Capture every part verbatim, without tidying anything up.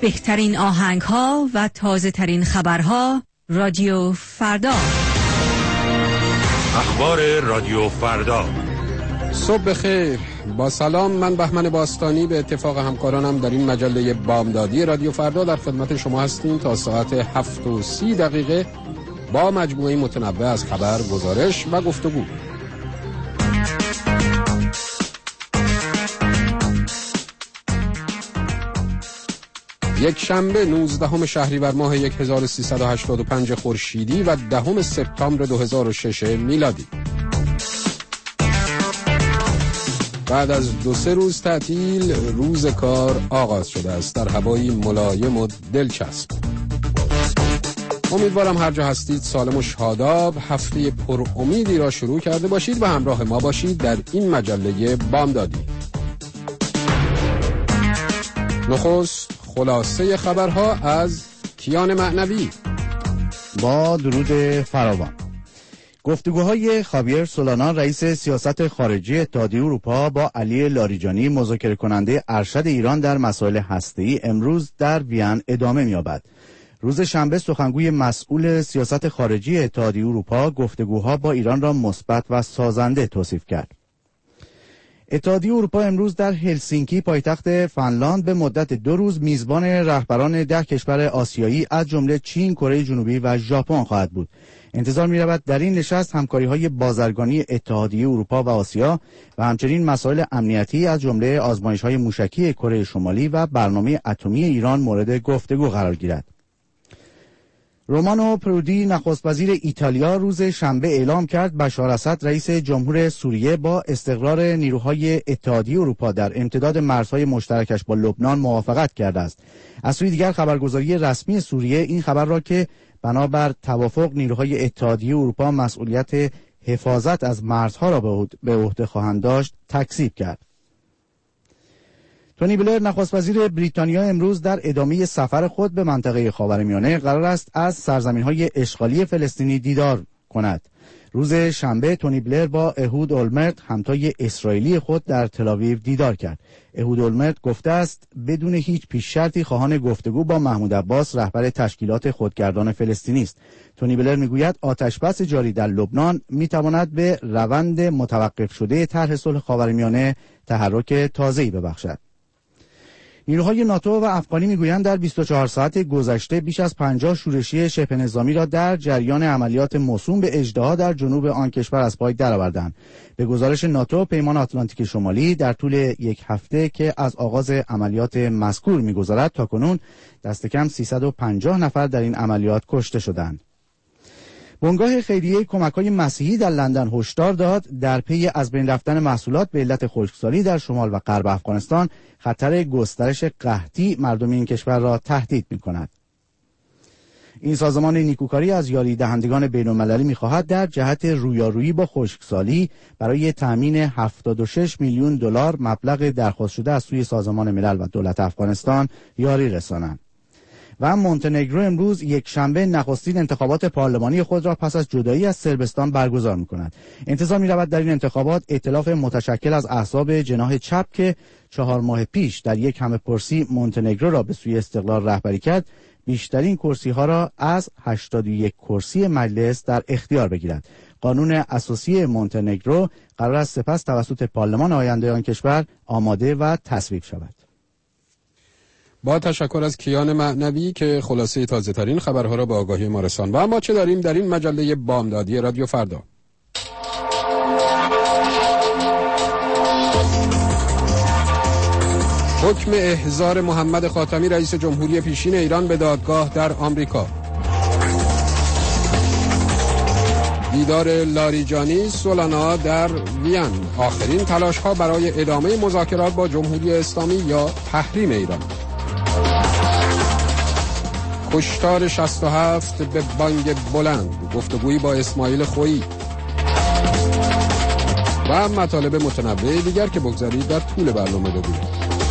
بهترین آهنگ ها و تازه ترین خبرها. رادیو فردا. اخبار رادیو فردا. صبح بخیر. با سلام، من بهمن باستانی به اتفاق همکارانم در این مجله بامدادی رادیو فردا در خدمت شما هستیم تا ساعت هفت و سی دقیقه با مجموعه متنوع از خبر، گزارش و گفتگو. یک شنبه نوزدهم شهریور ماه هزار و سیصد و هشتاد و پنج خورشیدی و دهم سپتامبر دو هزار و شش میلادی. بعد از دو سه روز تعطیل، روز کار آغاز شده است در هوایی ملایم و دلچسب. امیدوارم هر جا هستید سالم و شاداب هفته پر امیدی را شروع کرده باشید و همراه ما باشید در این مجله بامدادی. نخست خلاصه خبرها از کیان معنوی. با درود فراوان. گفتگوهای خاویر سولانا رئیس سیاست خارجی اتحادیه اروپا با علی لاریجانی مذاکره کننده ارشد ایران در مسائل هسته‌ای امروز در وین ادامه می‌یابد. روز شنبه سخنگوی مسئول سیاست خارجی اتحادیه اروپا گفتگوها با ایران را مثبت و سازنده توصیف کرد. اتحادیه اروپا امروز در هلسینکی پایتخت فنلاند به مدت دو روز میزبان رهبران ده کشور آسیایی از جمله چین، کره جنوبی و ژاپن خواهد بود. انتظار می‌رود در این نشست همکاری‌های بازرگانی اتحادیه اروپا و آسیا و همچنین مسائل امنیتی از جمله آزمایش‌های موشکی کره شمالی و برنامه اتمی ایران مورد گفتگو قرار گیرد. رومانو پرودی نخست وزیر ایتالیا روز شنبه اعلام کرد بشار اسد رئیس جمهور سوریه با استقرار نیروهای اتحادیه اروپا در امتداد مرزهای مشترکش با لبنان موافقت کرده است. از سوی دیگر خبرگزاری رسمی سوریه این خبر را که بنابر توافق نیروهای اتحادیه اروپا مسئولیت حفاظت از مرزها را به عهده خواهند داشت تکذیب کرد. تونی بلر نخست وزیر بریتانیا امروز در ادامه سفر خود به منطقه خاورمیانه قرار است از سرزمین‌های اشغالی فلسطینی دیدار کند. روز شنبه تونی بلر با اهود اولمرت همتای اسرائیلی خود در تل‌آویو دیدار کرد. اهود اولمرت گفته است بدون هیچ پیش شرطی خواهان گفتگو با محمود عباس رهبر تشکیلات خودگردان فلسطینی است. تونی بلر میگوید آتشبس جاری در لبنان میتواند به روند متوقف شده طرح صلح خاورمیانه تحرک تازه‌ای ببخشد. نیروهای ناتو و افغانی میگویند در بیست و چهار ساعت گذشته بیش از پنجاه شورشی شبه نظامی را در جریان عملیات موسوم به اژدها در جنوب آن کشور از پای درآوردند. به گزارش ناتو، پیمان آتلانتیک شمالی در طول یک هفته که از آغاز عملیات مذکور میگذرد تاکنون دست کم سیصد و پنجاه نفر در این عملیات کشته شدند. بنگاه خیریه کمک‌های مسیحی در لندن هشدار داد در پی از بین رفتن محصولات به علت خشکسالی در شمال و غرب افغانستان خطر گسترش قحطی مردم این کشور را تهدید می‌کند. این سازمان نیکوکاری از یاری دهندگان بین‌المللی می‌خواهد در جهت رویارویی با خشکسالی برای تأمین هفتاد و شش میلیون دلار مبلغ درخواست شده از سوی سازمان ملل و دولت افغانستان یاری رسانند. و مونتنگرو امروز یک شنبه نخستین انتخابات پارلمانی خود را پس از جدایی از صربستان برگزار می‌کند. انتظار می‌رود در این انتخابات ائتلاف متشکل از احزاب جناح چپ که چهار ماه پیش در یک همه‌پرسی مونتنگرو را به سوی استقلال رهبری کرد، بیشترین کرسی‌ها را از هشتاد و یک کرسی مجلس در اختیار بگیرد. قانون اساسی مونتنگرو قرار است سپس توسط پارلمان آینده آن کشور آماده و تصویب شود. با تشکر از کیان معنوی که خلاصه تازه ترین خبرها را به آگاهی ما رساند. و اما چه داریم در این مجله بامدادی رادیو فردا؟ حکم احضار محمد خاتمی رئیس جمهوری پیشین ایران به دادگاه در آمریکا. دیدار لاریجانی سولانا در وین. آخرین تلاش‌ها برای ادامه مذاکرات با جمهوری اسلامی یا تحریم ایران. کشتار شصت و هفت به بانگ بلند. گفتگویی با اسماعیل خویی و مطالب متنوع دیگر که بگذارید در طول برنامه بگویید.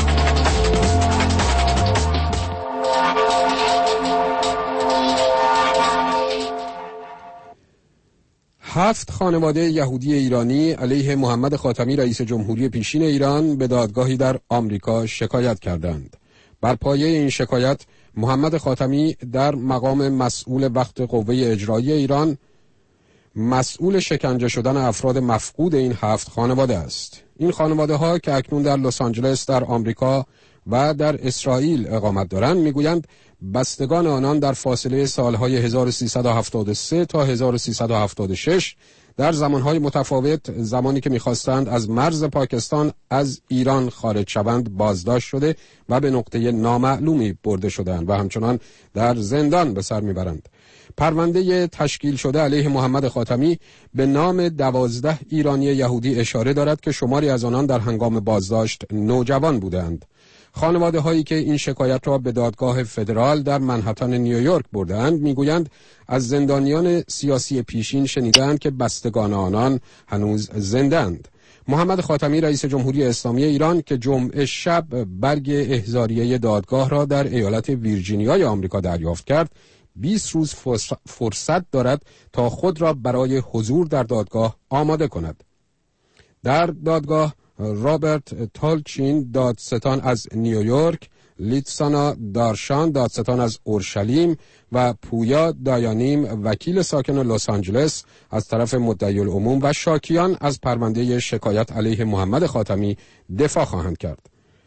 هفت خانواده یهودی ایرانی علیه محمد خاتمی رئیس جمهوری پیشین ایران به دادگاهی در آمریکا شکایت کردند. بر پایه این شکایت محمد خاتمی در مقام مسئول وقت قوه اجرایی ایران مسئول شکنجه شدن افراد مفقود این هفت خانواده است. این خانواده ها که اکنون در لس آنجلس در آمریکا و در اسرائیل اقامت دارند میگویند بستگان آنان در فاصله سالهای هزار و سیصد و هفتاد و سه تا هزار و سیصد و هفتاد و شش در زمانهای متفاوت زمانی که میخواستند از مرز پاکستان از ایران خارج شوند بازداشت شده و به نقطه نامعلومی برده شدند و همچنان در زندان به سر میبرند. پرونده تشکیل شده علیه محمد خاتمی به نام دوازده ایرانی یهودی اشاره دارد که شماری از آنان در هنگام بازداشت نوجوان بودند. خانواده هایی که این شکایت را به دادگاه فدرال در منهتن نیویورک بردند میگویند از زندانیان سیاسی پیشین شنیدند که بستگان آنان هنوز زندند. محمد خاتمی رئیس جمهوری اسلامی ایران که جمعه شب برگ احضاریه دادگاه را در ایالت ویرجینیای آمریکا دریافت کرد، بیست روز فرصت دارد تا خود را برای حضور در دادگاه آماده کند. در دادگاه رابرت تالچین دادستان از نیویورک، لیتسانا دارشان دادستان از اورشلیم و پویا دایانیم وکیل ساکن لس آنجلس از طرف مدعی العموم و شاکیان از پرونده شکایت علیه محمد خاتمی دفاع خواهند کرد.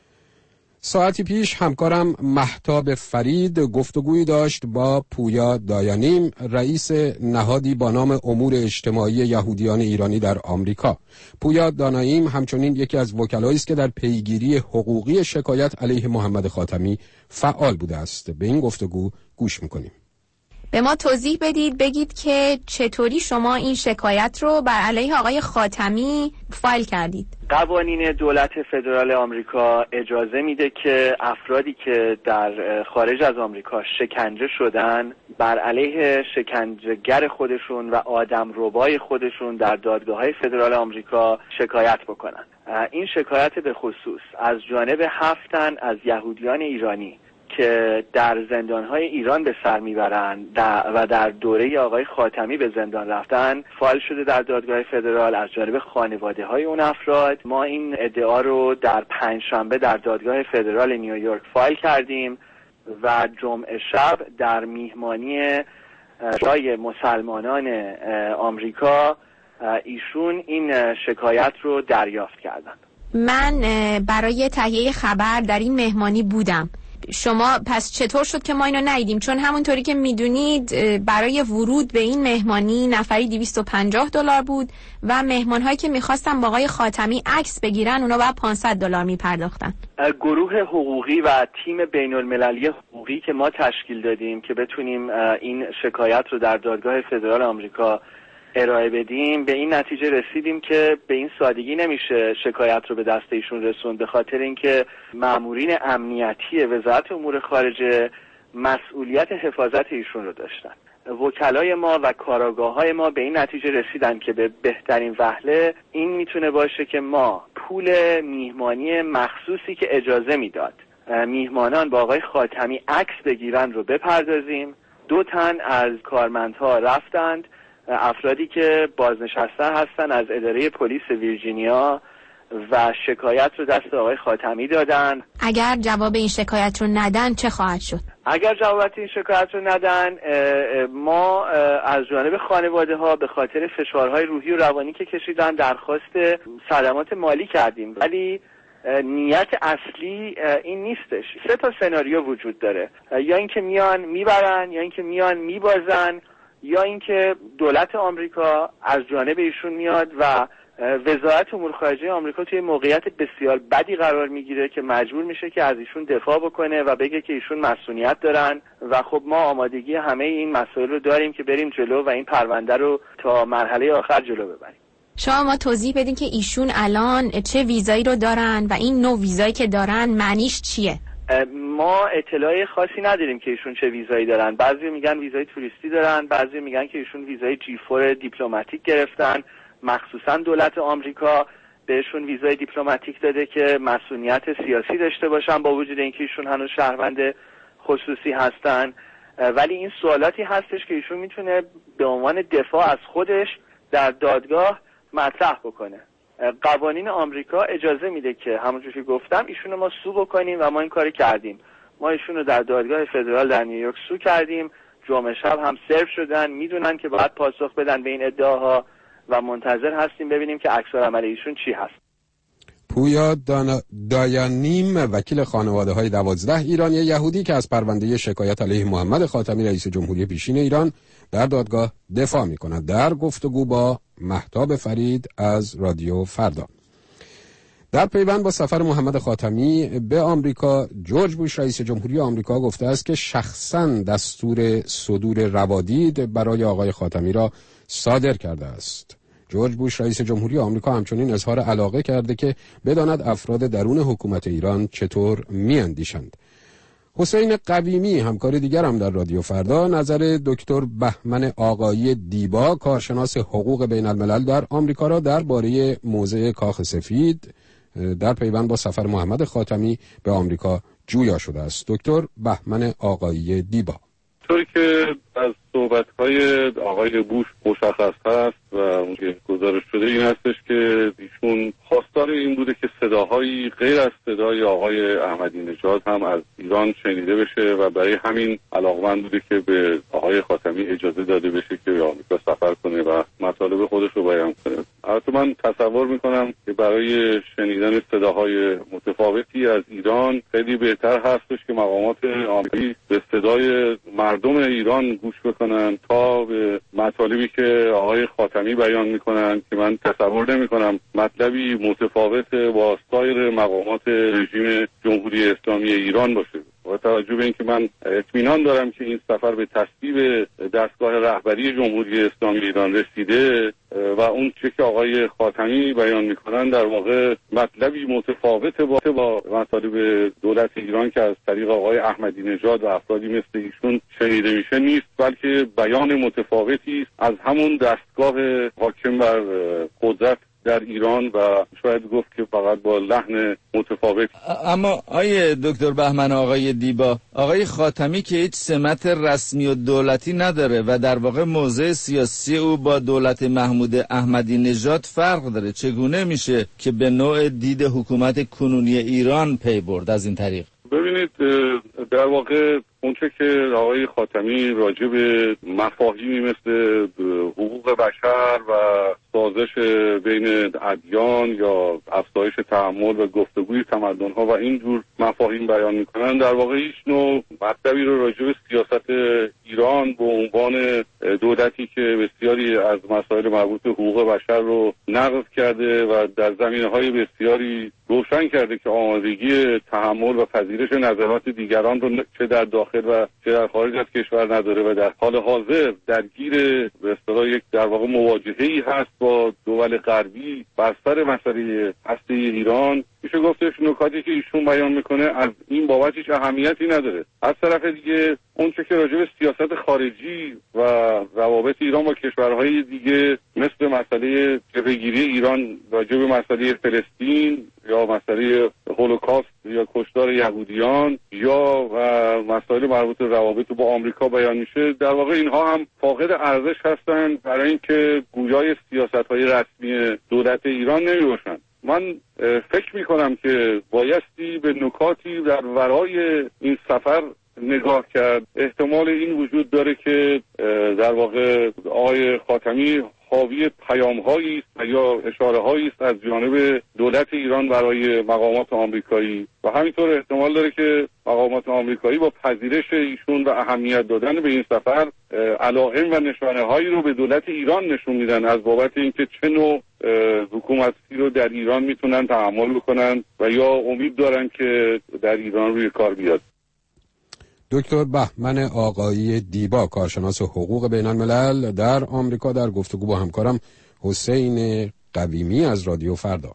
ساعتی پیش همکارم مهتاب فرید گفتگویی داشت با پویا دایانیم رئیس نهادی با نام امور اجتماعی یهودیان ایرانی در آمریکا. پویا دایانیم همچنین یکی از وکلایی است که در پیگیری حقوقی شکایت علیه محمد خاتمی فعال بوده است. به این گفتگو گوش میکنیم. به ما توضیح بدید، بگید که چطوری شما این شکایت رو بر علیه آقای خاتمی فایل کردید؟ قوانین دولت فدرال آمریکا اجازه میده که افرادی که در خارج از آمریکا شکنجه شدن بر علیه شکنجهگر خودشون و آدمربای خودشون در دادگاه‌های فدرال آمریکا شکایت بکنن. این شکایت به خصوص از جانب هفتن از یهودیان ایرانی که در زندان‌های ایران به سر میبرند و در دوره آقای خاتمی به زندان رفتن فایل شده در دادگاه فدرال از جانب خانواده‌های اون افراد. ما این ادعا رو در پنجشنبه در دادگاه فدرال نیویورک فایل کردیم و جمعه شب در میهمانی رای مسلمانان آمریکا ایشون این شکایت رو دریافت کردند. من برای تهیه خبر در این مهمانی بودم. شما پس چطور شد که ما اینو ندیدیم؟ چون همونطوری که میدونید برای ورود به این مهمانی نفری دویست و پنجاه دلار بود و مهمان‌هایی که می‌خواستن با آقای خاتمی عکس بگیرن اونا باید پانصد دلار می‌پرداختن. گروه حقوقی و تیم بین‌المللی حقوقی که ما تشکیل دادیم که بتونیم این شکایت رو در دادگاه فدرال آمریکا ارائه بدیم، به این نتیجه رسیدیم که به این سادگی نمیشه شکایت رو به دست ایشون رسوند، به خاطر اینکه مامورین امنیتی وزارت امور خارجه مسئولیت حفاظت ایشون رو داشتن. وکلای ما و کاراگاه‌های ما به این نتیجه رسیدن که به بهترین وهله این میتونه باشه که ما پول میهمانی مخصوصی که اجازه میداد میهمانان با آقای خاتمی عکس بگیرن رو بپردازیم. دو تن از کارمندها رفتند، افرادی که بازنشسته هستن از اداره پلیس ویرجینیا و شکایت رو دست آقای خاتمی دادن. اگر جواب این شکایت رو ندن چه خواهد شد؟ اگر جواب این شکایت رو ندن ما از جانب خانواده ها به خاطر فشارهای روحی و روانی که کشیدن درخواست صدمات مالی کردیم، ولی نیت اصلی این نیستش. سه تا سناریو وجود داره، یا اینکه میان میبرن، یا اینکه میان میبازن، یا اینکه دولت آمریکا از جانب ایشون میاد و وزارت امور خارجه آمریکا توی موقعیت بسیار بدی قرار میگیره که مجبور میشه که از ایشون دفاع بکنه و بگه که ایشون مسئولیت دارن و خب ما آمادگی همه این مسائل رو داریم که بریم جلو و این پرونده رو تا مرحله آخر جلو ببریم. شما ما توضیح بدین که ایشون الان چه ویزایی رو دارن و این نوع ویزایی که دارن معنیش چیه؟ ما اطلاع خاصی نداریم که ایشون چه ویزایی دارن. بعضی میگن ویزای توریستی دارن، بعضی میگن که ایشون ویزای جی فور دیپلماتیک گرفتن، مخصوصا دولت آمریکا بهشون ویزای دیپلماتیک داده که مسئولیت سیاسی داشته باشن با وجود اینکه ایشون هنوز شهروند خصوصی هستن. ولی این سوالاتی هستش که ایشون میتونه به عنوان دفاع از خودش در دادگاه مطرح بکنه. قوانین آمریکا اجازه میده که همونجوری که گفتم ایشونو ما سو بکنیم و ما این کاری کردیم. ما ایشون رو در دادگاه فدرال در نیویورک سو کردیم، جمعه شب هم سرو شدن، میدونن که باید پاسخ بدن به این ادعاها و منتظر هستیم ببینیم که عکس‌العمل ایشون چی هست. پویا دانا... دایانیم وکیل خانواده های دوازده ایرانی یهودی که از پرونده شکایت علیه محمد خاتمی رئیس جمهوری پیشین ایران در دادگاه دفاع می کند، در گفتگو با مهتاب فرید از رادیو فردا. در پیوند با سفر محمد خاتمی به آمریکا، جورج بوش رئیس جمهوری آمریکا گفته است که شخصاً دستور صدور روادید برای آقای خاتمی را صادر کرده است. جورج بوش رئیس جمهوری آمریکا همچنین اظهار علاقه کرده که بداند افراد درون حکومت ایران چطور میاندیشند. حسین قویمی همکار دیگر هم در رادیو فردا نظر دکتر بهمن آقایی دیبا کارشناس حقوق بین الملل در آمریکا را درباره موضع کاخ سفید در پیوند با سفر محمد خاتمی به آمریکا جویا شده است. دکتر بهمن آقایی دیبا: طوری که از صحبت‌های آقای بوش مشخص هست و اون که گزارش شده این هستش که ایشون خواستار این بوده که صداهایی غیر از صدای آقای احمدی نژاد هم از ایران شنیده بشه و برای همین علاقمند بوده که به آقای خاتمی اجازه داده بشه که به آمریکا سفر کنه و مطالب خودش رو بیان کنه. البته من تصور میکنم که برای شنیدن صداهای متفاوتی از ایران خیلی بهتر هستش که مقامات آمریکایی به صدای مردم ایران گوش بکنن تا به مطالبی که آقای خاتمی بیان میکنن که من تصور نمیکنم مطلبی متفاوت با سایر مقامات رژیم جمهوری اسلامی ایران باشه. با توجه به اینکه من اطمینان دارم که این سفر به تصویب دستگاه رهبری جمهوری اسلامی ایران رسیده و اون چه که آقای خاتمی بیان میکنن در واقع مطلبی متفاوت با با مطالب دولت ایران که از طریق آقای احمدی نژاد و افرادی مثل ایشون شنیده میشه نیست، بلکه بیان متفاوتی است از همون دستگاه حاکم بر قدرت در ایران و شاید گفت که فقط با لحن متفاوت. اما آیه دکتر بهمن آقای دیبا، آقای خاتمی که هیچ سمت رسمی و دولتی نداره و در واقع موضع سیاسی او با دولت محمود احمدی نژاد فرق داره، چگونه میشه که به نوع دید حکومت کنونی ایران پی برد از این طریق؟ ببینید، در واقع اونچه که آقای خاتمی راجع به مفاهیمی مثل حقوق بشر و سازش بین ادیان یا افزایش تحمل و گفتگوی تمدن‌ها و اینجور مفاهیم بیان می‌کنن، در واقع هیچ نوع مطلبی رو راجع به سیاست ایران به عنوان دولتی که بسیاری از مسائل مربوط به حقوق بشر رو نقض کرده و در زمینه‌های بسیاری روشن کرده که آمادگی تحمل و پذیرش نظرات دیگران رو چه در داخل و چه در خارج از کشور نداره و در حال حاضر درگیر به اصطلاح یک در واقع مواجهه‌ای هست با دول غربی بر سر مسئله هسته ایران. میشه گفتش نکاتی که ایشون بیان میکنه از این بابت هیچ اهمیتی نداره. از طرف دیگه اون چه که راجع به سیاست خارجی و روابط ایران با کشورهای دیگه مثل مسئله جبهه‌گیری ایران راجع به مسئله فلسطین یا مسئله هولوکاست یا کشتار یهودیان یا و مسائل مربوط به روابط با آمریکا بیان میشه، در واقع اینها هم فاقد ارزش هستند برای اینکه گویای سیاست‌های رسمی دولت ایران نمیباشند. من فکر میکنم که بایستی به نکاتی در ورای این سفر نگاه کرد. احتمال این وجود داره که در واقع آقای خاتمی حاوی پیام‌هایی است یا اشاره‌هایی است از جانب دولت ایران برای مقامات آمریکایی و همینطور احتمال داره که مقامات آمریکایی با پذیرش ایشون و اهمیت دادن به این سفر علائم و نشانه‌هایی رو به دولت ایران نشون میدن از بابت اینکه چه نوع حکومتی رو در ایران میتونن تحمل بکنن و یا امید دارن که در ایران روی کار بیاد. دکتر بهمن آقایی دیبا، کارشناس حقوق بین الملل در آمریکا، در گفتگو با همکارم حسین قویمی از رادیو فردا.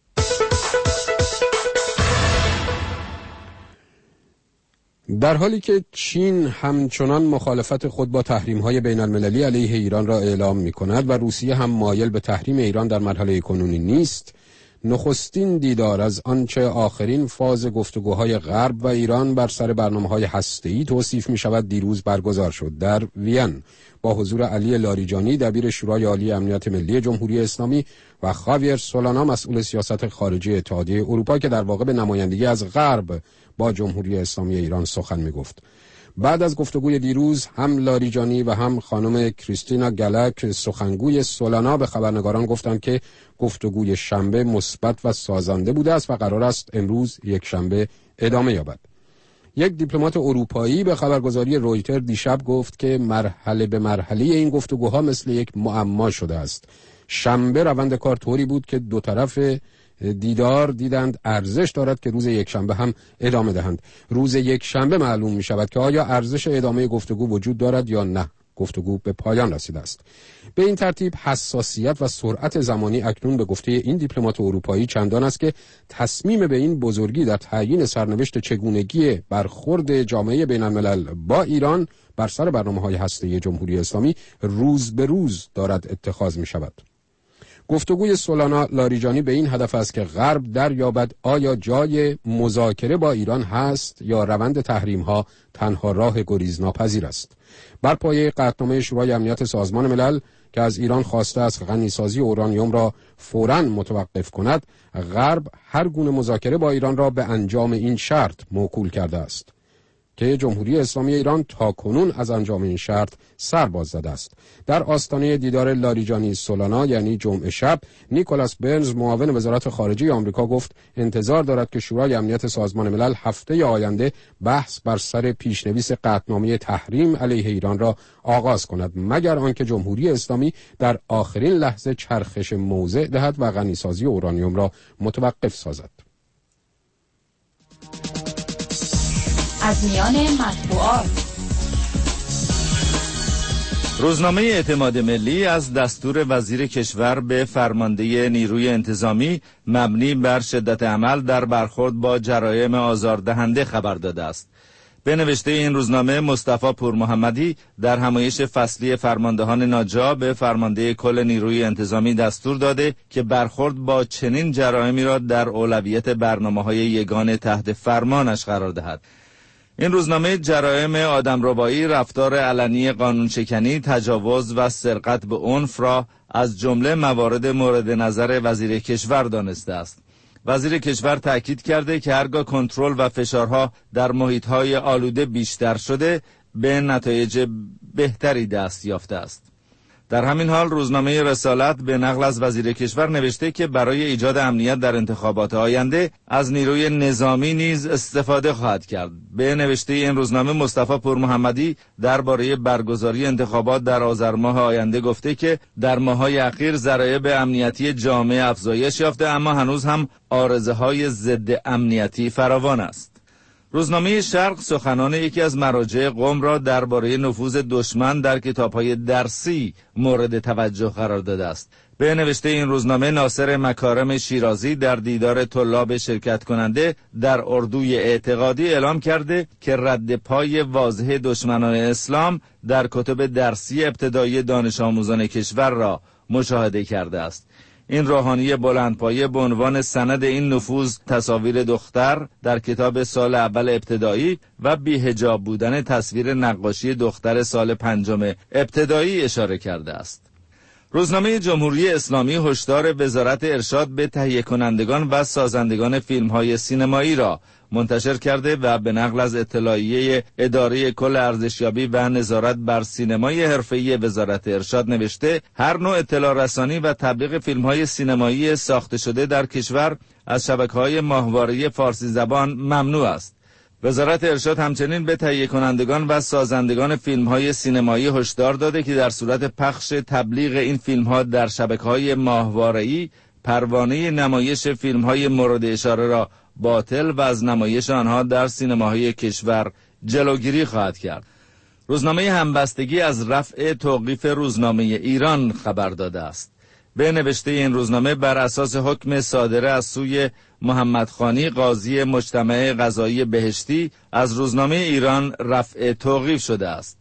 در حالی که چین همچنان مخالفت خود با تحریم‌های بین المللی علیه ایران را اعلام می‌کند و روسیه هم مایل به تحریم ایران در مرحله کنونی نیست، نخستین دیدار از آنچه آخرین فاز گفتگوهای غرب و ایران بر سر برنامه‌های هسته‌ای توصیف می‌شود دیروز برگزار شد در وین با حضور علی لاریجانی دبیر شورای عالی امنیت ملی جمهوری اسلامی و خاویر سولانا مسئول سیاست خارجی اتحادیه اروپا که در واقع به نمایندگی از غرب با جمهوری اسلامی ایران سخن می‌گفت. بعد از گفتگوی دیروز هم لاریجانی و هم خانم کریستینا گلک سخنگوی سولانا به خبرنگاران گفتند که گفتگوی شنبه مثبت و سازنده بوده است و قرار است امروز یک شنبه ادامه یابد. یک دیپلمات اروپایی به خبرگزاری رویتر دیشب گفت که مرحله به مرحله این گفتگوها مثل یک معما شده است. شنبه روند کار طوری بود که دو طرف دیدار دیدند ارزش دارد که روز یک شنبه هم ادامه دهند. روز یک شنبه معلوم می شود که آیا ارزش ادامه گفتگو وجود دارد یا نه. گفتگو به پایان رسیده است. به این ترتیب حساسیت و سرعت زمانی اکنون به گفته این دیپلمات اروپایی چندان است که تصمیم به این بزرگی در تعیین سرنوشت چگونگی برخورد جامعه بین الملل با ایران بر سر برنامه‌های هسته‌ای جمهوری اسلامی روز به روز دارد اتخاذ می شود. گفتگوی سولانا لاریجانی به این هدف است که غرب دریابد آیا جای مذاکره با ایران هست یا روند تحریم‌ها تنها راه گریزناپذیر است. بر پایه قطعنامه شورای امنیت سازمان ملل که از ایران خواسته است غنیسازی اورانیوم را فوراً متوقف کند، غرب هر گونه مذاکره با ایران را به انجام این شرط موکول کرده است که جمهوری اسلامی ایران تاکنون از انجام این شرط سر باز زده است. در آستانه دیدار لاریجانی سولانا یعنی جمعه شب، نیکولاس برنز معاون وزارت خارجه آمریکا گفت انتظار دارد که شورای امنیت سازمان ملل هفته آینده بحث بر سر پیشنویس قطعنامه تحریم علیه ایران را آغاز کند، مگر آنکه جمهوری اسلامی در آخرین لحظه چرخش موضع دهد و غنیسازی اورانیوم را متوقف سازد. از میان مطبوعات روزنامه اعتماد ملی از دستور وزیر کشور به فرمانده نیروی انتظامی مبنی بر شدت عمل در برخورد با جرایم آزاردهنده خبر داده است. به نوشته این روزنامه مصطفی پورمحمدی در همایش فصلی فرماندهان ناجا به فرمانده کل نیروی انتظامی دستور داده که برخورد با چنین جرایمی را در اولویت برنامه‌های یگان تحت فرمانش قرار دهد. این روزنامه جرایم آدمربایی، رفتار علنی قانونشکنی، تجاوز و سرقت به عنف را از جمله موارد مورد نظر وزیر کشور دانسته است. وزیر کشور تأکید کرده که هرگاه کنترل و فشارها در محیط‌های آلوده بیشتر شده، به نتایج بهتری دست یافته است. در همین حال روزنامه رسالت به نقل از وزیر کشور نوشته که برای ایجاد امنیت در انتخابات آینده از نیروی نظامی نیز استفاده خواهد کرد. به نوشته این روزنامه مصطفی پورمحمدی درباره برگزاری انتخابات در آذر ماه آینده گفته که در ماه‌های اخیر ضرایب امنیتی جامعه افزایش یافته، اما هنوز هم عارضه‌های ضد امنیتی فراوان است. روزنامه شرق سخنان یکی از مراجع قم را درباره نفوذ دشمن در کتاب‌های درسی مورد توجه قرار داده است. به نوشته این روزنامه ناصر مکارم شیرازی در دیدار طلاب شرکت کننده در اردوی اعتقادی اعلام کرده که رد پای واضح دشمنان اسلام در کتب درسی ابتدایی دانش آموزان کشور را مشاهده کرده است. این روحانی بلندپایه به عنوان سند این نفوذ تصاویر دختر در کتاب سال اول ابتدایی و بی‌حجاب بودن تصویر نقاشی دختر سال پنجم ابتدایی اشاره کرده است. روزنامه جمهوری اسلامی هشدار وزارت ارشاد به تهیه کنندگان و سازندگان فیلم‌های سینمایی را منتشر کرده و به نقل از اطلاعیه اداره کل ارزشیابی و نظارت بر سینمای حرفه‌ای وزارت ارشاد نوشته هر نوع اطلاع رسانی و تبلیغ فیلم‌های سینمایی ساخته شده در کشور از شبکه‌های ماهواره فارسی زبان ممنوع است. وزارت ارشاد همچنین به تهیه کنندگان و سازندگان فیلم‌های سینمایی هشدار داده که در صورت پخش تبلیغ این فیلم‌ها در شبکه‌های ماهواره‌ای پروانه نمایش فیلم‌های مورد اشاره را باطل و از نمایش آنها در سینماهای کشور جلوگیری خواهد کرد. روزنامه همبستگی از رفع توقیف روزنامه ایران خبر داده است. به نوشته این روزنامه بر اساس حکم صادره از سوی محمد خانی قاضی مجتمع قضایی بهشتی از روزنامه ایران رفع توقیف شده است.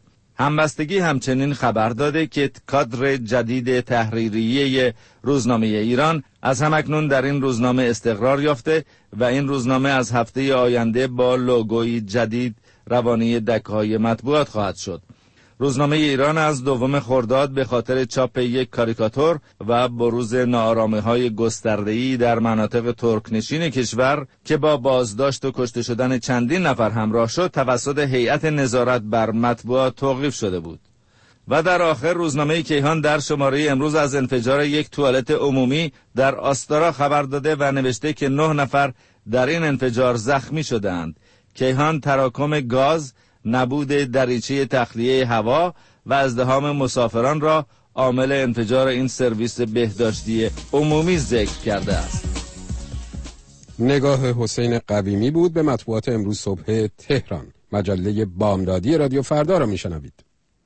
همبستگی همچنین خبر داده که کادر جدید تحریریه روزنامه ایران از همکنون در این روزنامه استقرار یافته و این روزنامه از هفته آینده با لوگوی جدید روانی دکه‌های مطبوعات خواهد شد. روزنامه ایران از دوم خرداد به خاطر چاپ یک کاریکاتور و بروز ناآرامی‌های گسترده‌ای در مناطق ترکنشین کشور که با بازداشت و کشته شدن چندین نفر همراه شد توسط هیئت نظارت بر مطبوعات توقیف شده بود. و در آخر روزنامه کیهان در شماره امروز از انفجار یک توالت عمومی در آستارا خبر داده و نوشته که نه نفر در این انفجار زخمی شدند. کیهان تراکم گاز، نبود دریچه تخلیه هوا و ازدحام مسافران را عامل انفجار این سرویس بهداشتی عمومی ذکر کرده است. نگاه حسین قویمی بود به مطبوعات امروز صبح تهران. مجله بامدادی رادیو فردا را میشنوید.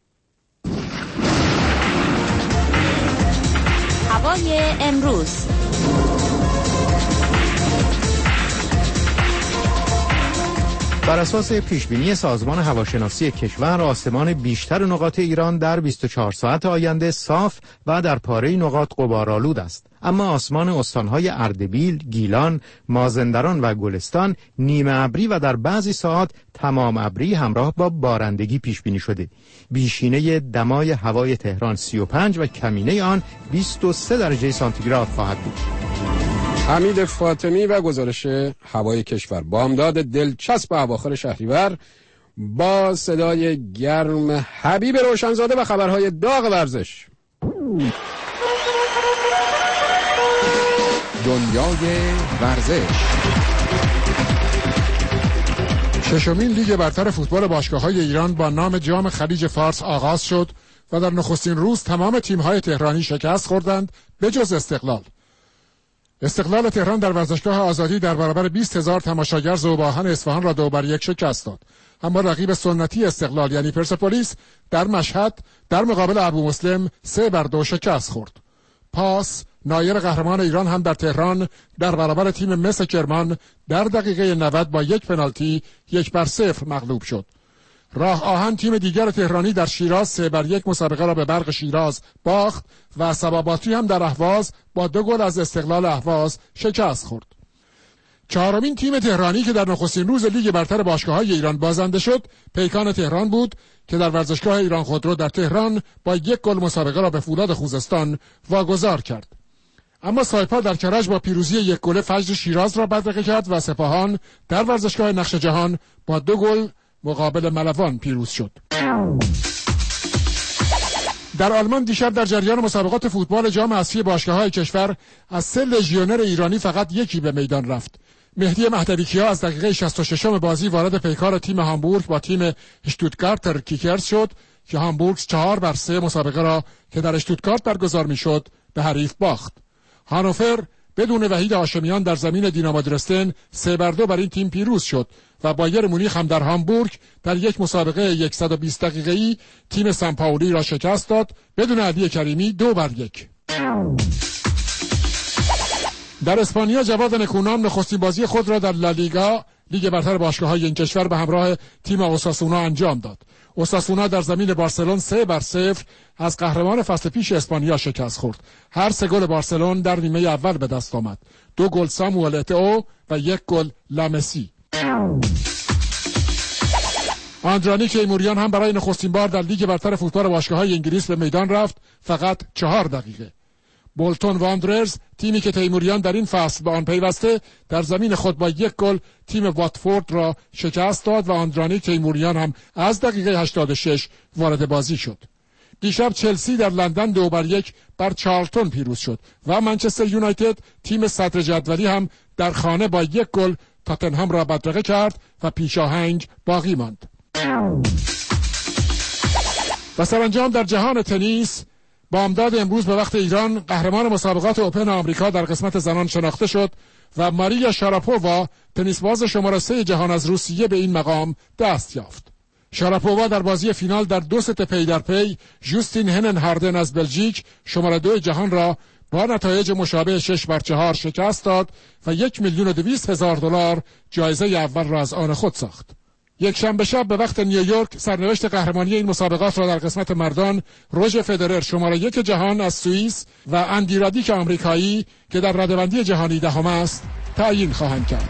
هوای امروز. بر اساس پیشبینی سازمان هواشناسی کشور، آسمان بیشتر نقاط ایران در بیست و چهار ساعت آینده صاف و در پاره نقاط غبارآلود است. اما آسمان استانهای اردبیل، گیلان، مازندران و گلستان نیمه ابری و در بعضی ساعات تمام ابری همراه با بارندگی پیش بینی شده. بیشینه دمای هوای تهران سی و پنج و کمینه آن بیست و سه درجه سانتیگراد خواهد بود. حمید فاطمی و گزارش هوای کشور. بامداد دلچسب اواخر شهریور با صدای گرم حبیب روشنزاده و خبرهای داغ ورزش. دنیای ورزش. ششمین لیگ برتر فوتبال باشگاه‌های ایران با نام جام خلیج فارس آغاز شد و در نخستین روز تمام تیم‌های تهرانی شکست خوردند به جز استقلال. استقلال تهران در ورزشگاه آزادی در برابر بیست هزار تماشاگر ذوب‌آهن اصفهان را دو بر یک شکست داد. اما رقیب سنتی استقلال یعنی پرسپولیس در مشهد در مقابل ابو مسلم سه بر دو شکست خورد. پاس نایر قهرمان ایران هم در تهران در برابر تیم مس کرمان در دقیقه نود با یک پنالتی یک بر صفر مغلوب شد. راه آهن تیم دیگر تهرانی در شیراز سه بر یک مسابقه را به برق شیراز باخت و سباباتی هم در اهواز با دو گل از استقلال اهواز شکست خورد. چهارمین تیم تهرانی که در نخستین روز لیگ برتر باشگاه‌های ایران بازنده شد پیکان تهران بود که در ورزشگاه ایران خودرو در تهران با یک گل مسابقه را به فولاد خوزستان واگذار کرد. اما سایپا در کرج با پیروزی یک گل فجر شیراز را بدرقه کرد و سپاهان در ورزشگاه نقش جهان با دو گل مقابل ملوان پیروز شد. در آلمان دیشب در جریان مسابقات فوتبال جام اسیای باشگاه‌های کشور از سه لژیونر ایرانی فقط یکی به میدان رفت. مهدی مهدویکیا از دقیقه شصت و شش بازی وارد پیکار تیم هامبورگ با تیم اشتوتگارتر کیکرز شد که هامبورگ چهار بر سه مسابقه را که در اشتوتگارت برگزار می‌شد به حریف باخت. هانوفر بدون وحید هاشمیان در زمین دینامو درستن سه بر دو بر این تیم پیروز شد و بایر مونیخ هم در هامبورگ در یک مسابقه صد و بیست دقیقه‌ای تیم سنپائولی را شکست داد بدون علی کریمی دو بر یک. در اسپانیا جواد نکونام نخستین بازی خود را در لالیگا لیگ برتر باشگاه‌های این کشور به همراه تیم اوساسونا انجام داد. اوساسونا در زمین بارسلون سه بر صفر از قهرمان فصل پیش اسپانیا شکست خورد. هر سه گل بارسلون در نیمه اول به دست آمد. دو گل ساموئل اتئو و یک گل لامسی. آندرانی تیموریان هم برای نخستین بار در لیگ برتر فوتبال باشگاه‌های انگلیس به میدان رفت، فقط چهار دقیقه. بولتون واندررز تیمی که تیموریان در این فصل به آن پیوسته در زمین خود با یک گل تیم واتفورد را شکست داد و آندرانی تیموریان هم از دقیقه هشتاد و شش وارد بازی شد. دیشب چلسی در لندن دو بر یک بر چارلتون پیروز شد و منچستر یونایتد تیم صدر جدولی هم در خانه با یک گل تاتنهام را بدرقه کرد و پیشاهنگ باقی ماند. و سرانجام در جهان تنیس بامداد امروز به وقت ایران قهرمان مسابقات اوپن آمریکا در قسمت زنان شناخته شد و ماریا شاراپووا تنیسباز شماره سه جهان از روسیه به این مقام دست یافت. شاراپووا در بازی فینال در دو ست پی در پی جوستین هنن هاردن از بلژیک شماره دو جهان را با نتایج مشابه شش بر چهار شکست داد و یک میلیون و دویست هزار دلار جایزه اول را از آن خود ساخت. یک شنبه شب به وقت نیویورک سرنوشت قهرمانی این مسابقات را در قسمت مردان روژر فدرر شماره یک جهان از سوئیس و اندی رادیک آمریکایی که در رده‌بندی جهانی دهم است تعیین خواهند کرد.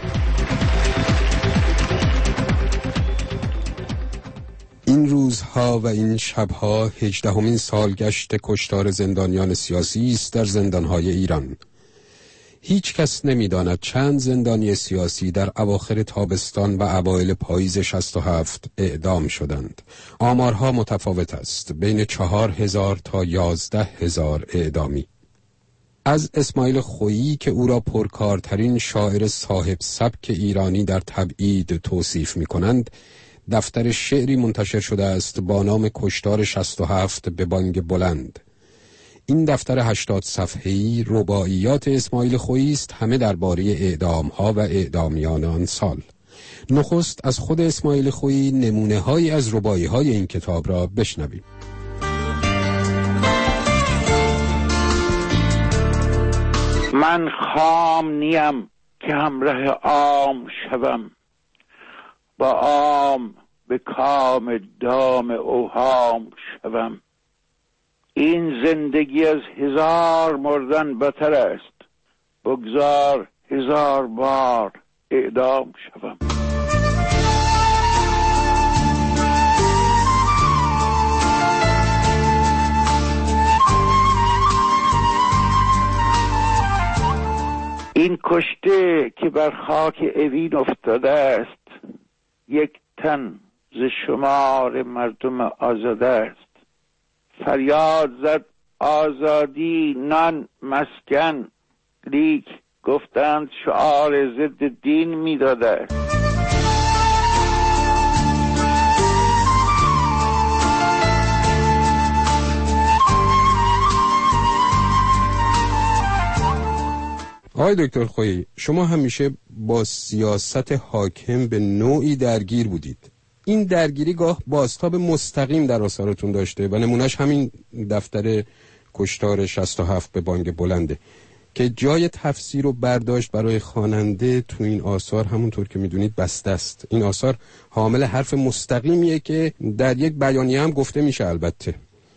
این روزها و این شبها هجدهمین سالگشت کشتار زندانیان سیاسی است در زندانهای ایران. هیچ کس نمی‌داند چند زندانی سیاسی در اواخر تابستان و اوایل پاییز شصت و هفت اعدام شدند. آمارها متفاوت است، بین چهار هزار تا یازده هزار اعدامی. از اسماعیل خویی که او را پرکارترین شاعر صاحب سبک ایرانی در تبعید توصیف می‌کنند، دفتر شعری منتشر شده است با نام کشتار شصت و هفت به بانگ بلند. این دفتر هشتاد صفحه‌ای رباعیات اسماعیل خویی است، همه درباره اعدام‌ها و اعدامیان آن سال. نخست از خود اسماعیل خویی نمونه‌هایی از رباعی‌های این کتاب را بشنویم. من خام نیم که همراه عام شوم، با عام به کام دام اوهام شوم. این زندگی از هزار مردن بتر است، بگذار هزار بار اعدام شوم. این کشته که بر خاک اوین افتاده است، یک تن ز شمار مردم آزاده است. فریاد زد آزادی نان مسکن، لیک گفتند شعار ضد دین میداده است. آقای دکتر خویی، شما همیشه با سیاست حاکم به نوعی درگیر بودید. این درگیری گاه بازتاب مستقیم در آثارتون داشته و نمونهش همین دفتر کشتار شصت و هفت به بانگ بلنده که جای تفسیر و برداشت برای خواننده تو این آثار همونطور که میدونید بسته است. این آثار حامل حرف مستقیمیه که در یک بیانیه هم گفته میشه. البته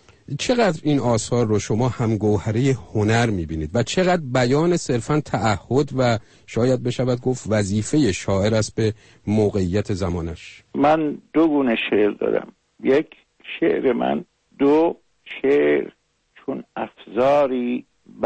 چقدر این آثار رو شما همگوهره هنر میبینید و چقدر بیان صرفاً تعهد و شاید بشود گفت وظیفه شاعر است به موقعیت زمانش؟ من دو گونه شعر دارم. یک، شعر من. دو، شعر چون افزاری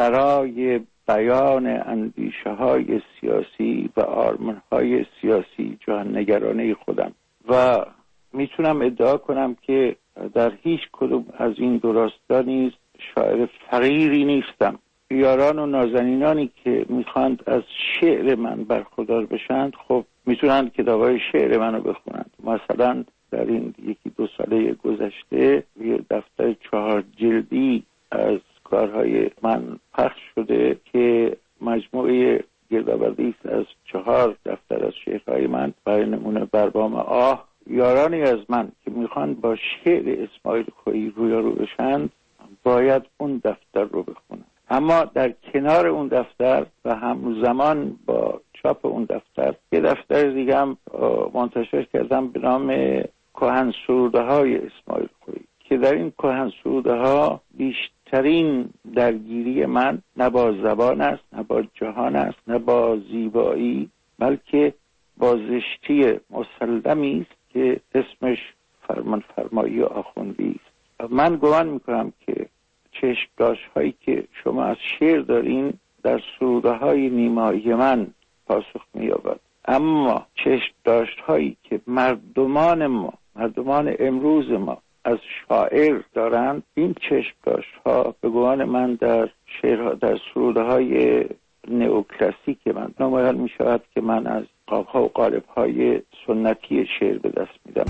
برای بیان اندیشه های سیاسی و آرمان های سیاسی جهان نگرانه خودم و میتونم ادعا کنم که در هیچ کدوم از این دو راستا نیز شاعر فقیری نیستم. یاران و نازنینانی که میخواند از شعر من برخوردار بشند، خب میتونند کتابای شعر منو بخونند. مثلا در این یکی دو ساله گذشته یه دفتر چهار جلدی از کارهای من پخش شده که مجموعه گردآوری است از چهار دفتر از شعرهای من. برای نمونه بربام آه، یارانی از من که میخوان با شعر اسماعیل خویی رویارو بشند باید اون دفتر رو بخونن. اما در کنار اون دفتر و همزمان با چاپ اون دفتر یه دفتر دیگه هم منتشر کردم به نام کهن سروده های اسماعیل خویی که در این کهن سروده ها بیشترین درگیری من نه با زبان است، نه با جهان است، نه با زیبایی، بلکه با زشتی مسلمی است که اسمش فرمان فرمایی آخوندی است. من گمان میکنم که چشمداش هایی که شما از شعر دارین در سروده های نیمایی من پاسخ می‌یابد، اما چشمداش هایی که مردمان ما مردمان امروز ما از شاعر دارند، این چشمداش ها به گمان من در شعرها در سروده های نئوکلاسیک من نمایان می شود که من از قاب‌ها و قالب‌های سنتی شعر به دست میدم.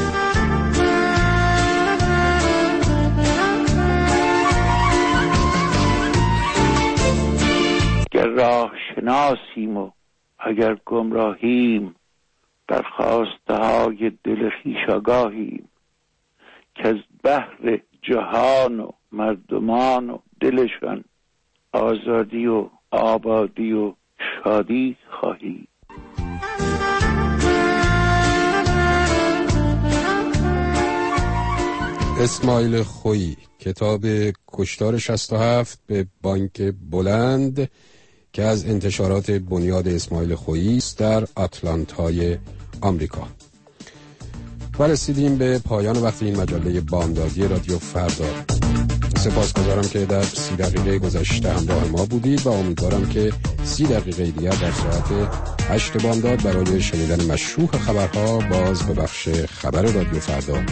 گر راه شناسیم و اگر گمراهیم، در خواسته های دل خویش آگاهیم، که از بحر جهان و مردمان و دلشان آزادی و آبادی و شادی خواهی. اسماعیل خویی، کتاب کشتار شصت و هفت به بانک بلند که از انتشارات بنیاد اسماعیل خویی است در آتلانتای آمریکا. و رسیدیم به پایان وقت این مجله بامدادی رادیو فردا. سپاسگزارم که در سی دقیقه گذشته همراه ما بودید و امیدوارم که سی دقیقه دیگر در ساعت هشت بامداد برای شنیدن مشروح خبرها باز به بخش خبر رادیو فردا